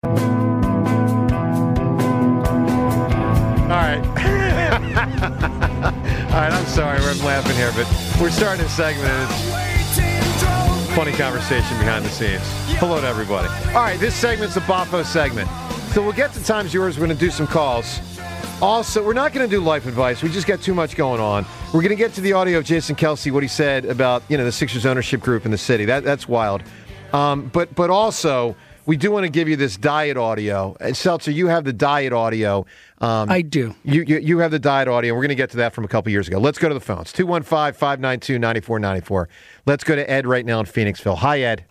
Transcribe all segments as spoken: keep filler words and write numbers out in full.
All right. All right, I'm sorry we're laughing here, but we're starting a segment and it's funny conversation behind the scenes. Hello to everybody. All right, this segment's a Boffo segment. So we'll get to Times Yours. We're going to do some calls. Also, we're not going to do life advice. We just got too much going on. We're going to get to the audio of Jason Kelce, what he said about, you know, the Sixers ownership group in the city. That That's wild. Um, but but also, we do want to give you this diet audio. And Seltzer, you have the diet audio. Um, I do. You, you you have the diet audio. We're going to get to that from a couple years ago. Let's go to the phones. two one five, five nine two, nine four nine four. Let's go to Ed right now in Phoenixville. Hi, Ed.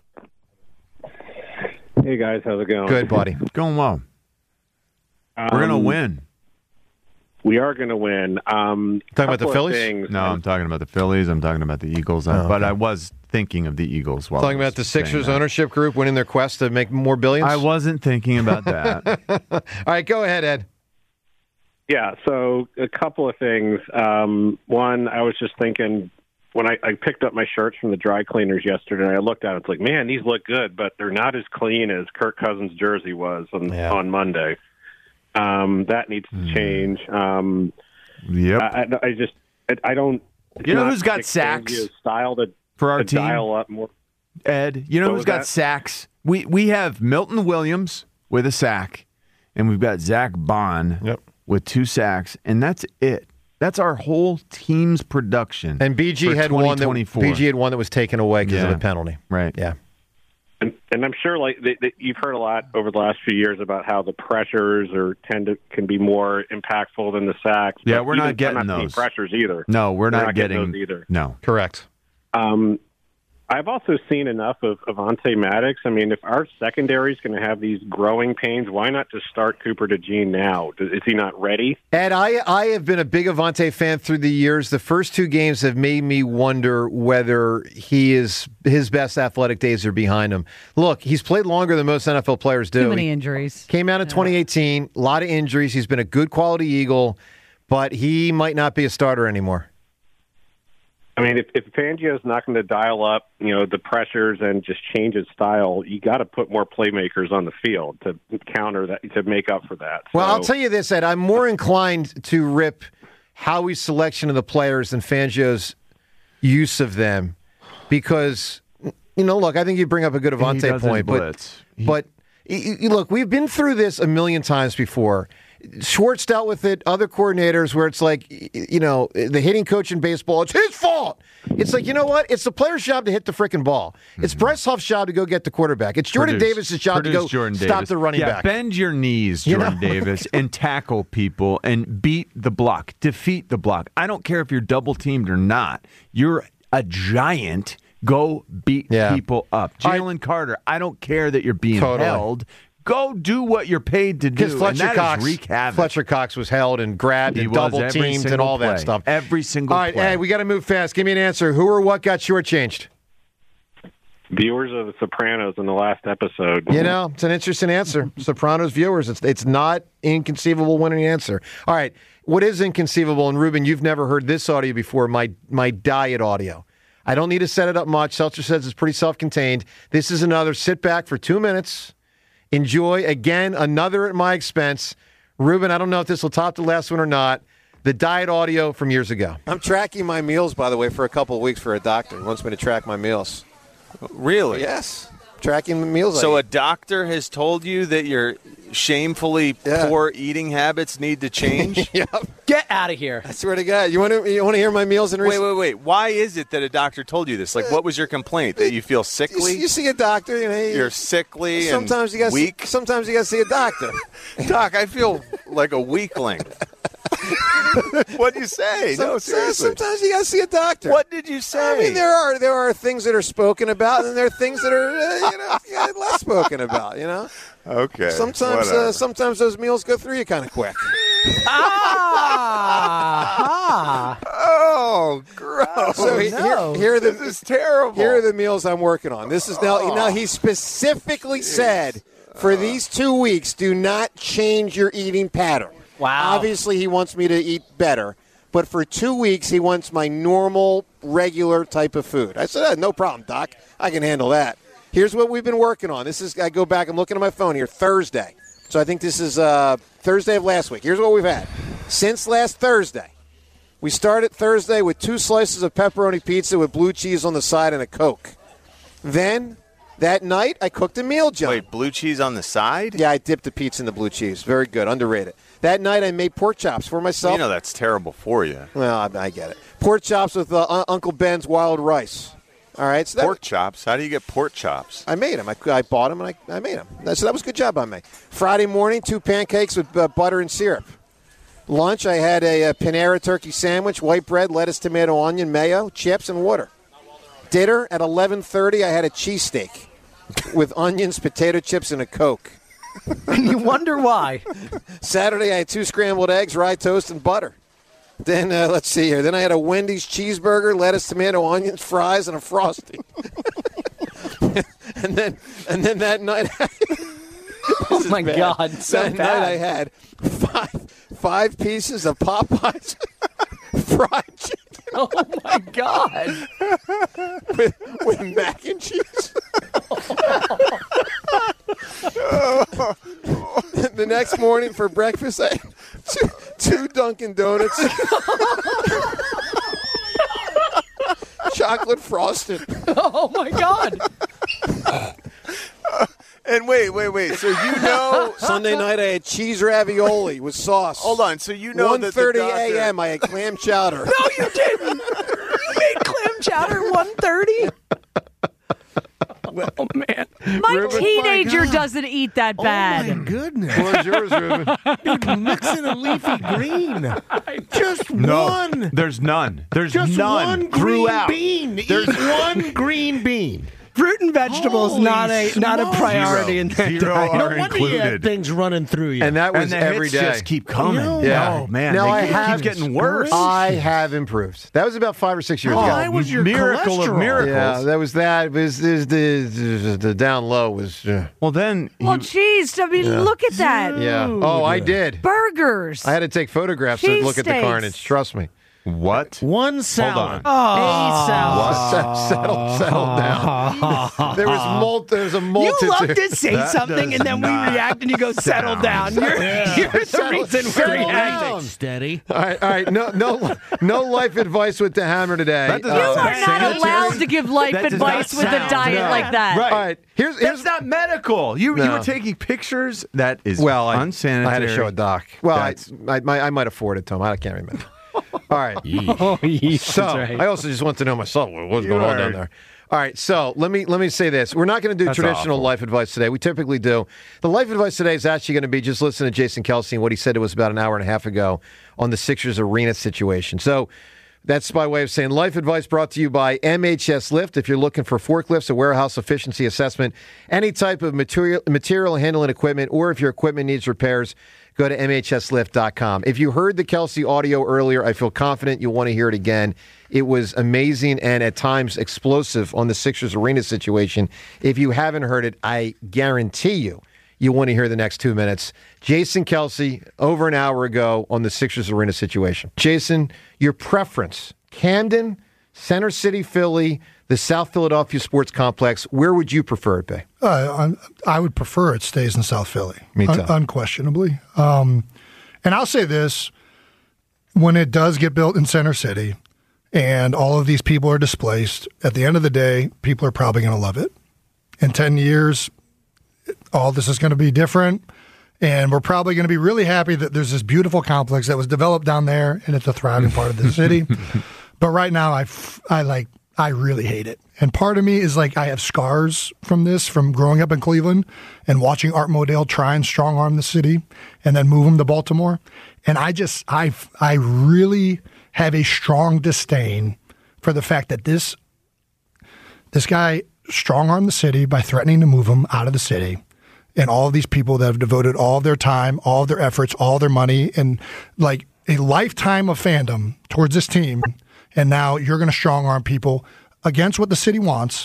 Hey, guys. How's it going? Good, buddy. Going well. Um, We're going to win. We are going to win. Um, Talking about the couple of Phillies? things. No, I'm talking about the Phillies. I'm talking about the Eagles. Oh, But okay. I was thinking of the Eagles. While Talking I was about the saying Sixers that. ownership group winning their quest to make more billions? I wasn't thinking about that. All right, go ahead, Ed. Yeah, so a couple of things. Um, one, I was just thinking when I, I picked up my shirts from the dry cleaners yesterday, and I looked at it, it's like, man, these look good, but they're not as clean as Kirk Cousins' jersey was on, Yeah. on Monday. Um, that needs to Mm. change. Um, Yep. I, I, I just, I, I don't. it's You know not who's got Nick sacks Fangio's style to, For our to team, dial up more. Ed, you know What who's was got that? sacks? We we have Milton Williams with a sack, and we've got Zach Bond Yep. with two sacks, and that's it. That's our whole team's production. And B G for had one that twenty twenty-four. B G had one that was taken away because of Yeah. a penalty. Right. Yeah. And, and I'm sure, like that that you've heard a lot over the last few years about how the pressures are tend to can be more impactful than the sacks. Yeah, But we're even- not getting I'm not seeing those. pressures either. No, we're We're not, not getting those either. No. Correct. Um, I've also seen enough of Avonte Maddox. I mean, if our secondary is going to have these growing pains, why not just start Cooper DeJean now? Is he not ready? Ed, I, I have been a big Avonte fan through the years. The first two games have made me wonder whether he is his best athletic days are behind him. Look, he's played longer than most N F L players do. Too many He injuries. came out in twenty eighteen, a lot of injuries. He's been a good quality Eagle, but he might not be a starter anymore. I mean, if, if Fangio's not going to dial up, you know, the pressures and just change his style, you got to put more playmakers on the field to counter that, to make up for that. Well, So- I'll tell you this, Ed. I'm more inclined to rip Howie's selection of the players than Fangio's use of them because, you know, look, I think you bring up a good He Avonte doesn't point, blitz. but but y- y- look, we've been through this a million times before. Schwartz dealt with it, other coordinators, where it's like, y- you know, the hitting coach in baseball, it's his fault. It's like, you know what? It's the player's job to hit the freaking ball. It's Bryce Huff's job to go get the quarterback. It's Jordan Produce- Davis' job to produce go Jordan stop Davis. the running yeah, back. Bend your knees, You Jordan know? Davis, and tackle people and beat the block, defeat the block. I don't care if you're double teamed or not. You're a giant. Go beat Yeah. people up. All right. Jalen Carter, I don't care that you're being Totally. held. Go do what you're paid to do. Because and Fletcher that is Cox, wreak havoc. Fletcher Cox was held and grabbed He and was double every teamed and single all that play. stuff. Every single All right, play. Ed, we got to move fast. Give me an answer. Who or what got shortchanged? viewers of The Sopranos in the last episode. You know, it's an interesting answer. Sopranos viewers, it's it's not inconceivable winning answer. All right, what is inconceivable? And Ruben, you've never heard this audio before. My my diet audio. I don't need to set it up much. Seltzer says it's pretty self-contained. This is another sit back for two minutes. Enjoy, again, another at my expense. Ruben, I don't know if this will top the last one or not. The diet audio from years ago. I'm tracking my meals, by the way, for a couple of weeks for a doctor. He wants me to track my meals. Really? Yes. Tracking the meals. So I a doctor has told you that your shamefully Yeah. poor eating habits need to change? Yep. Get out of here. I swear to God. You want to you want to hear my meals and Wait, wait, wait. Why is it that a doctor told you this? Like, what was your complaint? That you feel You, sickly? you see a doctor, you know. you- You're sickly sometimes and you got weak? sometimes you got to see a doctor. Doc, I feel like a weakling. What'd you say? Some- no, seriously. Sometimes you got to see a doctor. What did you say? I mean, there are there are things that are spoken about, and there are things that are uh, you know yeah, less spoken about. You know, okay. sometimes uh, whatever. sometimes those meals go through you kind of quick. Ah, Oh, gross. So he- no. here, here are the this is terrible. here are the meals I'm working on. This is now now he specifically said for these two weeks, do not change your eating pattern. Wow. Obviously, he wants me to eat better, but for two weeks, he wants my normal, regular type of food. I said, "Ah, no problem, Doc. I can handle that. Here's what we've been working on. This is I go back. I'm looking at my phone here. Thursday. So I think this is uh, Thursday of last week. Here's what we've had since last Thursday. We started Thursday with two slices of pepperoni pizza with blue cheese on the side and a Coke. Then that night I cooked a meal, John. Wait, blue cheese on the side? Yeah, I dipped the pizza in the blue cheese. Very good, underrated. That night I made pork chops for myself. You know that's terrible for you. Well, I, I get it. Pork chops with uh, Uncle Ben's wild rice. All right, so that, pork chops? How do you get pork chops? I made them. I, I bought them and I, I made them. So that was a good job on me. Friday morning, two pancakes with uh, butter and syrup. Lunch, I had a, a Panera turkey sandwich, white bread, lettuce, tomato, onion, mayo, chips, and water. Dinner at eleven thirty, I had a cheesesteak with onions, potato chips, and a Coke. And you wonder why. Saturday, I had two scrambled eggs, rye toast, and butter. Then, uh, let's see here. Then I had a Wendy's cheeseburger, lettuce, tomato, onions, fries, and a Frosty. and then and then that night, oh, my bad. God, so That bad. night I had five, five pieces of Popeyes fried chicken. Oh, my God. with, with mac and cheese. The next morning for breakfast, I had two, two Dunkin' Donuts. Chocolate frosted. Oh, my God. And wait, wait, wait. So you know, Sunday night I had cheese ravioli with sauce. hold on. So you know one that thirty the doctor- a.m. I had clam chowder. No, you didn't. You made clam chowder at one thirty? Oh, man. My Ruben, teenager my God. doesn't eat that bad. Oh, my goodness. What was yours, Ruben? Dude, mixing a leafy green. Just No, one. there's none. There's Just none. one green Throughout. bean. There's Eat one green bean. Fruit and vegetables, Holy not a not a smokes. priority in that Zero diet. are No wonder you had included. things running through you. And that was And the every hits day. just keep coming. No. Yeah. Oh, man. Now they I keep have- getting worse. I have improved. That was about five or six years Oh, ago. why was your Miracle of cholesterol? miracles. Yeah, that was that. It was, it was the, the the down low was. Uh, Well, then. Well, you- geez, I mean, look at that. yeah. Oh, I did. Burgers. I had to take photographs to look at the Cheesesteaks. carnage. Trust me. what? One salad. on. A salad. Set- settle, settle down. There was mul- There was a You multitude. love to say That something does and then we not react and you go, settle sound- down. You're, you're the Settle- reason we're settle reacting. down. Steady. All right, all right. No, no, no life advice with the hammer today. That does you not Uh, are sound not sanitary. allowed to give life That does advice not with a sound- diet no. like that. Right. all right. Here's here's That's not medical. You you No. were taking pictures. That is well, I, unsanitary. I had to show a doc. Well, I, That's- I, I, I might afford it, Tom. I can't remember. All right. Oh, yeah, So that's right. I also just want to know myself what- what's You going on are- down there. All right, so let me let me say this. We're not going to do That's traditional awful. life advice today. We typically do. The life advice today is actually going to be just listen to Jason Kelsey and what he said to us about an hour and a half ago on the Sixers arena situation. So that's by way of saying life advice brought to you by M H S Lift. If you're looking for forklifts, a warehouse efficiency assessment, any type of material material handling equipment, or if your equipment needs repairs, go to M H S lift dot com. If you heard the Kelsey audio earlier, I feel confident you'll want to hear it again. It was amazing and at times explosive on the Sixers arena situation. If you haven't heard it, I guarantee you, you want to hear the next two minutes. Jason Kelsey, over an hour ago on the Sixers arena situation. Jason, your preference, Camden, Center City, Philly, the South Philadelphia Sports Complex, where would you prefer it be? Uh, I I would prefer it stays in South Philly. Me too. Un- unquestionably. Um, and I'll say this, when it does get built in Center City and all of these people are displaced, at the end of the day, people are probably going to love it. In ten years, all this is going to be different. And we're probably going to be really happy that there's this beautiful complex that was developed down there and it's a thriving part of the city. But right now, I, f- I like, I really hate it. And part of me is like, I have scars from this, from growing up in Cleveland and watching Art Modell try and strong arm the city and then move him to Baltimore. And I just, I, I really have a strong disdain for the fact that this, this guy strong armed the city by threatening to move him out of the city. And all of these people that have devoted all of their time, all of their efforts, all their money, and like a lifetime of fandom towards this team. And now you're going to strong arm people against what the city wants.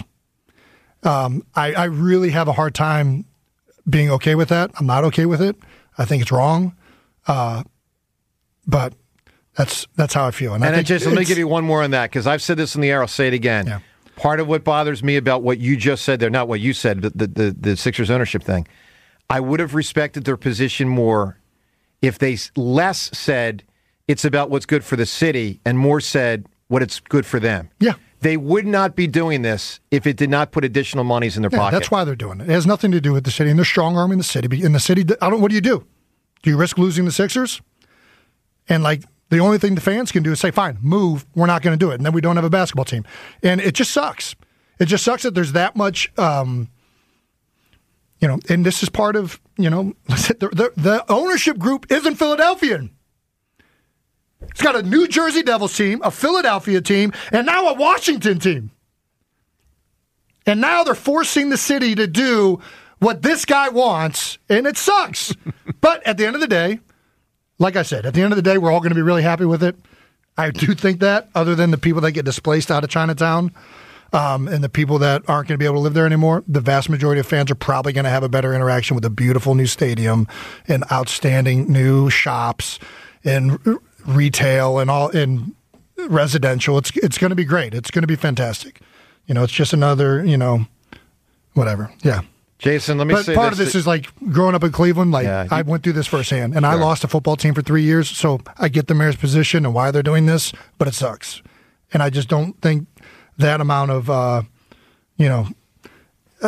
Um, I, I really have a hard time being okay with that. I'm not okay with it. I think it's wrong. Uh, but that's that's how I feel. And I think just let me it's- give you one more on that because I've said this in the air. I'll say it again. Yeah. part of what bothers me about what you just said there, not what you said, but the, the, the Sixers ownership thing, I would have respected their position more if they less said it's about what's good for the city and more said what it's good for them. Yeah. They would not be doing this if it did not put additional monies in their Yeah, pocket. that's why they're doing it. It has nothing to do with the city, and they're strong-arming the city. In the city, I don't. What do you do? Do you risk losing the Sixers? And, like, the only thing the fans can do is say, fine, move. We're not going to do it. And then we don't have a basketball team. And it just sucks. It just sucks that there's that much, um, you know, and this is part of, you know, the, the, the ownership group isn't Philadelphian. It's got a New Jersey Devils team, a Philadelphia team, and now a Washington team. And now they're forcing the city to do what this guy wants, and it sucks. But at the end of the day, like I said, at the end of the day, we're all going to be really happy with it. I do think that, other than the people that get displaced out of Chinatown um, and the people that aren't going to be able to live there anymore, the vast majority of fans are probably going to have a better interaction with a beautiful new stadium and outstanding new shops and retail and all in residential. It's it's going to be great. It's going to be fantastic. You know, it's just another, you know, whatever. Yeah. Jason, let me but say part this. of this is like growing up in Cleveland. Like Yeah, you- I went through this firsthand, and I Sure. lost a football team for three years, so I get the mayor's position and why they're doing this, but it sucks, and I just don't think that amount of, uh, you know, uh,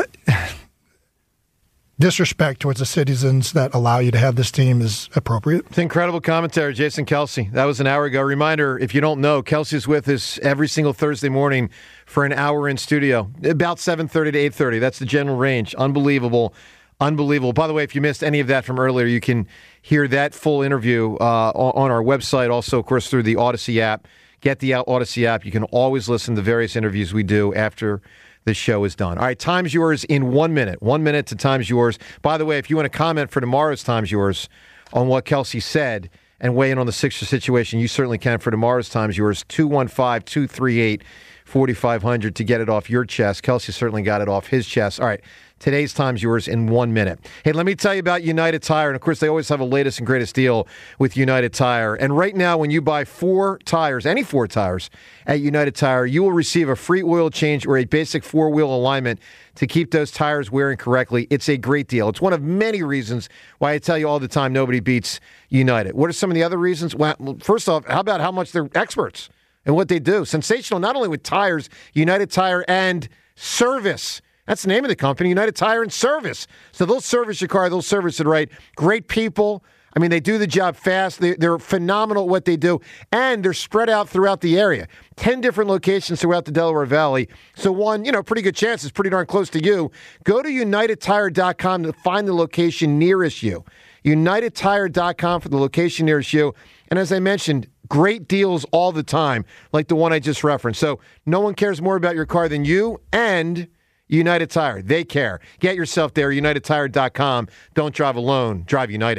disrespect towards the citizens that allow you to have this team is appropriate. It's incredible commentary, Jason Kelsey. That was an hour ago. Reminder, if you don't know, Kelsey's with us every single Thursday morning for an hour in studio, about seven thirty to eight thirty. That's the general range. Unbelievable. Unbelievable. By the way, if you missed any of that from earlier, you can hear that full interview uh, on our website, also, of course, through the Odyssey app. Get the Odyssey app. You can always listen to various interviews we do after the show is done. All right, Time's Yours in one minute. One minute to Time's Yours. By the way, if you want to comment for tomorrow's Time's Yours on what Kelsey said and weigh in on the Sixers situation, you certainly can for tomorrow's Time's Yours. two one five, two three eight, four five zero zero to get it off your chest. Kelsey certainly got it off his chest. All right, today's Time's Yours in one minute. Hey, let me tell you about United Tire. And, of course, they always have a latest and greatest deal with United Tire. And right now, when you buy four tires, any four tires at United Tire, you will receive a free oil change or a basic four-wheel alignment to keep those tires wearing correctly. It's a great deal. It's one of many reasons why I tell you all the time nobody beats United. What are some of the other reasons? Well, first off, how about how much they're experts and what they do? Sensational, not only with tires, United Tire and service. That's the name of the company, United Tire and Service. So they'll service your car, they'll service it right. Great people. I mean, they do the job fast. They, they're phenomenal at what they do. And they're spread out throughout the area. Ten different locations throughout the Delaware Valley. So one, you know, pretty good chance it's pretty darn close to you. Go to united tire dot com to find the location nearest you. united tire dot com for the location nearest you. And as I mentioned, great deals all the time, like the one I just referenced. So no one cares more about your car than you and United Tire. They care. Get yourself there, united tire dot com. Don't drive alone. Drive United.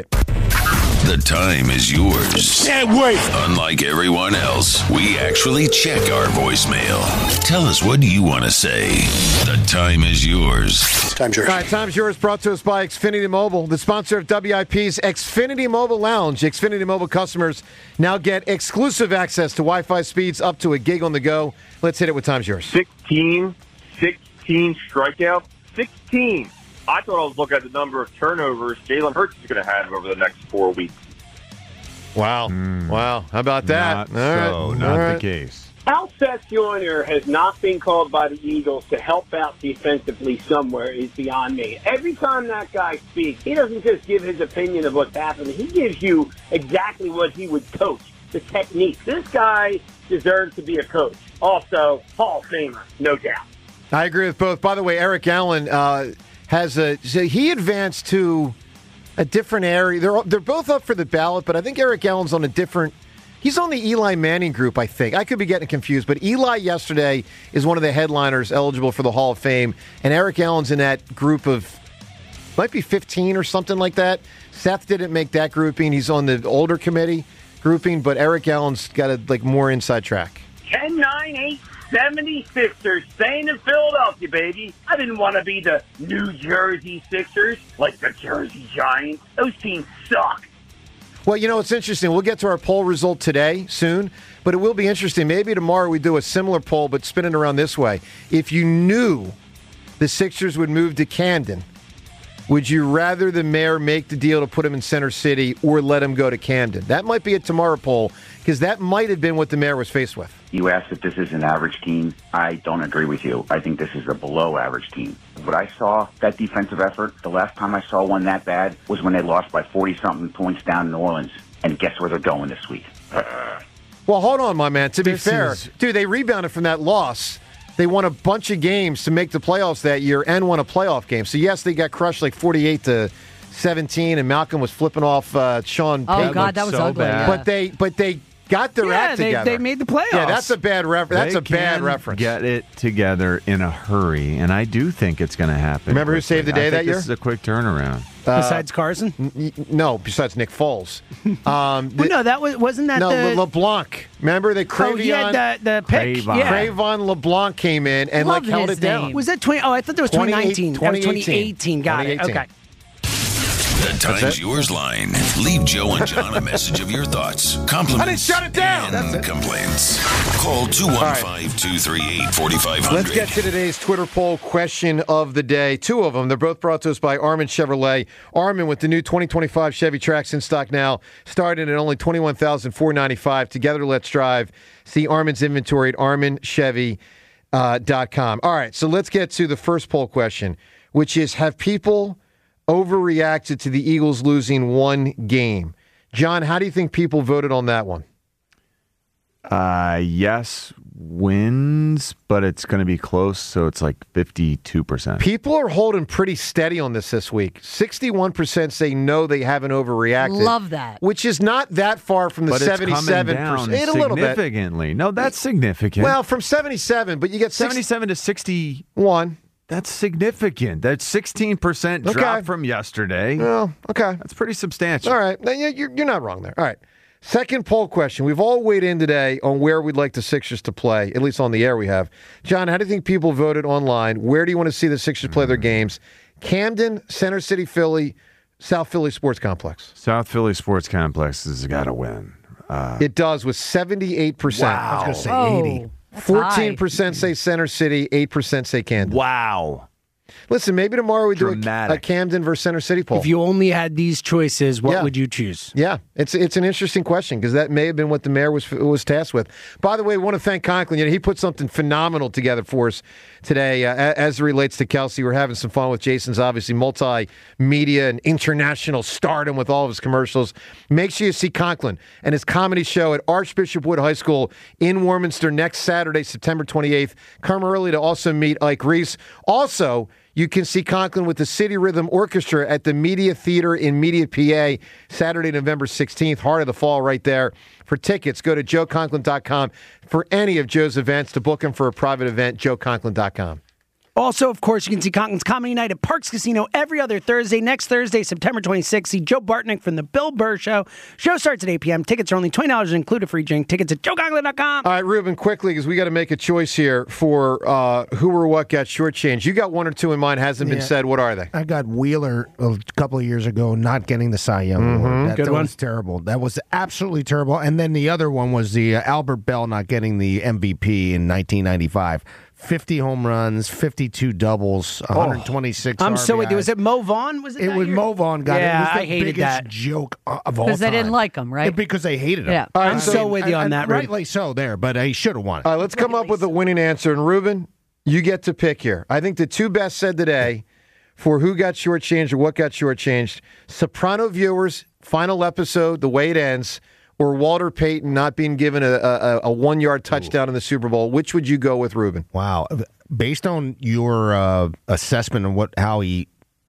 The time is yours. Can't wait. Unlike everyone else, we actually check our voicemail. Tell us, what do you want to say? The time is yours. Time's yours. All right, Time's Yours brought to us by Xfinity Mobile, the sponsor of W I P's Xfinity Mobile Lounge. Xfinity Mobile customers now get exclusive access to Wi-Fi speeds up to a gig on the go. Let's hit it with Time's Yours. sixteen, sixteen strikeouts. sixteen. I thought I was looking at the number of turnovers Jalen Hurts is going to have over the next four weeks. Wow. Wow. How about that? Not so, not All the right. case. Al Seth Junior has not been called by the Eagles to help out defensively somewhere is beyond me. Every time that guy speaks, he doesn't just give his opinion of what's happening. He gives you exactly what he would coach, the technique. This guy deserves to be a coach. Also, Hall of Famer, no doubt. I agree with both. By the way, Eric Allen uh, has a. So he advanced to a different area. They're they're both up for the ballot, but I think Eric Allen's on a different. He's on the Eli Manning group, I think. I could be getting confused, but Eli yesterday is one of the headliners eligible for the Hall of Fame, and Eric Allen's in that group of might be fifteen or something like that. Seth didn't make that grouping. He's on the older committee grouping, but Eric Allen's got a like more inside track. ten nine eight seventy-sixers staying in Philadelphia, baby. I didn't want to be the New Jersey Sixers like the Jersey Giants. Those teams suck. Well, you know, it's interesting. We'll get to our poll result today soon, but it will be interesting. Maybe tomorrow we do a similar poll, but spin it around this way. If you knew the Sixers would move to Camden, would you rather the mayor make the deal to put him in Center City or let him go to Camden? That might be a tomorrow poll, because that might have been what the mayor was faced with. You asked if this is an average team. I don't agree with you. I think this is a below-average team. What I saw, that defensive effort, the last time I saw one that bad was when they lost by forty-something points down in New Orleans. And guess where they're going this week? Well, hold on, my man. To be This fair, is- dude, they rebounded from that loss. They won a bunch of games to make the playoffs that year and won a playoff game. So, yes, they got crushed like forty-eight to seventeen, and Malcolm was flipping off uh, Sean Oh, Payton. God, that was so ugly. bad. yeah. But they, but they got their Yeah, act they- together. they made the playoffs. Yeah, that's a bad ref- That's They a bad can reference. Get it together in a hurry, and I do think it's going to happen. Remember who quickly. saved the day I that think year? This is a quick turnaround. Uh, Besides Carson? N- No, besides Nick Foles. Um, Well, no, that was wasn't that no, the Le- LeBlanc. Remember the Cravion? oh he had the the pick. Craven. Yeah. Cravon LeBlanc came in and Love like held his it down. name. Was that twenty? Oh, I thought that was twenty nineteen. That was twenty eighteen. Got it. twenty eighteen. Okay. The Times Yours line. Leave Joe and John a message of your thoughts, compliments, I didn't shut it down. and complaints. Call two one five, two three eight, four five zero Let's zero. get to today's Twitter poll question of the day. Two of them. They're both brought to us by Armin Chevrolet. Armin with the new twenty twenty-five Chevy Trax in stock now, starting at only twenty-one thousand four hundred ninety-five dollars. Together, let's drive. See Armin's inventory at armin chevy dot com. All right, so let's get to the first poll question, which is, have people overreacted to the Eagles losing one game? John, how do you think people voted on that one? Uh, yes, wins, but it's going to be close, so it's like fifty-two percent. People are holding pretty steady on this this week. sixty-one percent say no, they haven't overreacted. Love that. Which is not that far from the But it's coming seventy-seven down percent. A little bit. significantly. No, that's significant. Well, from seventy-seven, but you get sixty seventy-seven to sixty. one. That's significant. That's sixteen percent Okay. drop from yesterday. Well, okay. That's pretty substantial. All right. Now, you- You're, you're not wrong there. All right. Second poll question. We've all weighed in today on where we'd like the Sixers to play, at least on the air we have. John, how do you think people voted online? Where do you want to see the Sixers play their games? Camden, Center City, Philly, South Philly Sports Complex. South Philly Sports Complex has got to win. Uh, It does with seventy-eight percent. I was going to say Oh, eighty. fourteen percent say Center City, eight percent say Camden. wow. Listen, maybe tomorrow we do a, Dramatic. a Camden versus Center City poll. If you only had these choices, what Yeah. would you choose? Yeah, it's it's an interesting question because that may have been what the mayor was was tasked with. By the way, we want to thank Conklin. You know, he put something phenomenal together for us today uh, a- as it relates to Kelsey. We're having some fun with Jason's obviously multimedia and international stardom with all of his commercials. Make sure you see Conklin and his comedy show at Archbishop Wood High School in Warminster next Saturday, September twenty-eighth. Come early to also meet Ike Reese. Also, you can see Conklin with the City Rhythm Orchestra at the Media Theater in Media, P A, Saturday, November sixteenth, heart of the fall right there. For tickets, go to joe conklin dot com. For any of Joe's events, to book him for a private event, joe conklin dot com. Also, of course, you can see Conklin's Comedy Night at Parks Casino every other Thursday. Next Thursday, September twenty-sixth, see Joe Bartnick from The Bill Burr Show. Show starts at eight p.m. Tickets are only twenty dollars and include a free drink. Tickets at joe conklin dot com. All right, Ruben, quickly, because we got to make a choice here for uh, who or what got shortchanged. You got one or two in mind, hasn't been Yeah. said. What are they? I got Wheeler a couple of years ago not getting the Cy Young Mm-hmm. Award. That, Good that one. was terrible. That was absolutely terrible. And then the other one was the uh, Albert Bell not getting the M V P in nineteen ninety-five. fifty home runs, fifty-two doubles, one hundred twenty-six I'm so with you. R B Is. Was it Mo Vaughn? Was it? It that was year? Mo Vaughn got yeah, it. It was the I hated biggest that. joke of all Because they time. didn't like him, right? Yeah, because they hated him. Yeah. All right, I'm so- so with you on And- that, and Ruben. rightly so there, but he should have won it. All right, let's come up with a winning answer. And Ruben, you get to pick here. I think the two best said today for who got shortchanged or what got shortchanged: Soprano viewers, final episode, the way it ends, or Walter Payton not being given a, a, a one-yard touchdown in the Super Bowl. Which would you go with, Ruben? Wow. Based on your uh, assessment of what how he